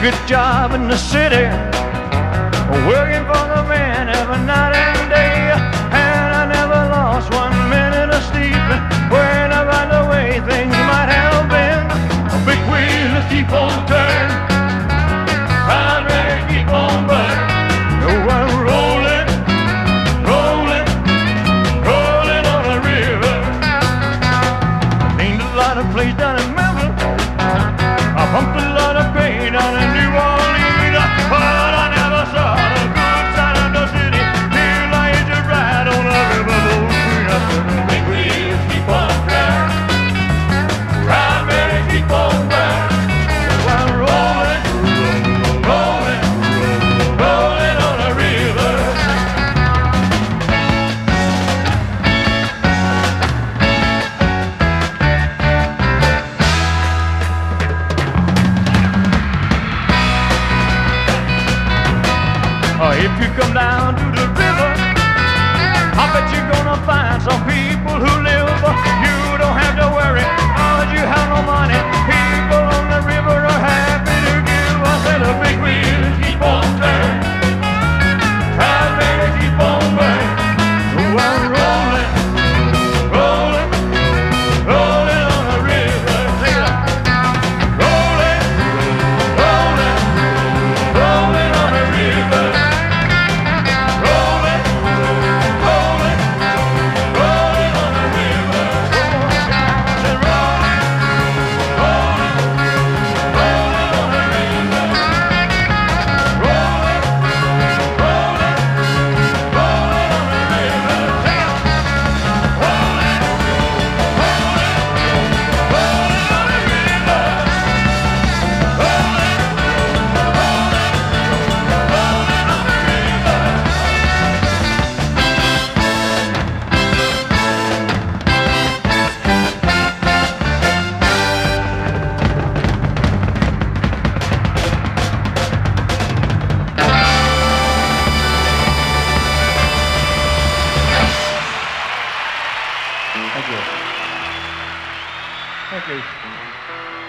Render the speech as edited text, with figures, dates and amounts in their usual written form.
good job in the city, working for the man every night and day. And I never lost 1 minute of sleep, worrying about the way things might have been. A big wheel to keep on turning, I'd rather keep on burning. Oh, I'm rolling, rolling, rolling on the river. Ain't a lot of place down in Memphis, I pumped a lot of grain down in New Orleans, but I never saw the good side of the city till I hit a ride on the riverboat queen. I said, the big wheels keep on turning, ride ready, keep on burning. So I'm rolling, rolling, rolling on the river. If you come down to the river, I bet you're gonna find some people who live. You don't have to worry, cause you have no money. People on the river are happy to give. I said a big wheel keep on turning, I better keep on burning. Oh, I'm rolling, rolling, rolling on the river. Sing it out. Rolling, rolling, rolling on the river. Thank you. Thank you.